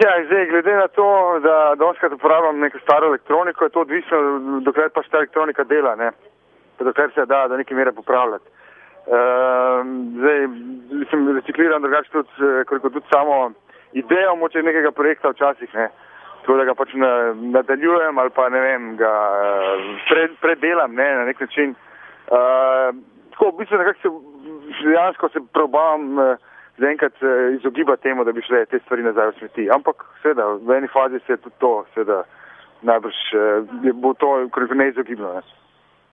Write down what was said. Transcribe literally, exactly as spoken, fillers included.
Ja, zdaj, glede na to, da doskrat uporabljam neko staro elektroniko, je to odvisno, dokler pač ta elektronika dela, ne. Pa dokler se da do neke mere popravljati. Uh, zdaj, sem recikliran drugače tudi, koliko tudi samo idejo moče nekega projekta včasih, ne. Tako da ga pač na, nadaljujem ali pa, ne vem, ga pre, predelam, ne, na nek način. Uh, tako, v bistvu nekako se, dejansko se probavam uh, zaenkrat uh, izogibati temu, da bi šle te stvari nazaj v smeti. Ampak, seveda, v eni fazi se je tudi to, seveda, najbrž uh, bo to, koliko neizogibno, ne.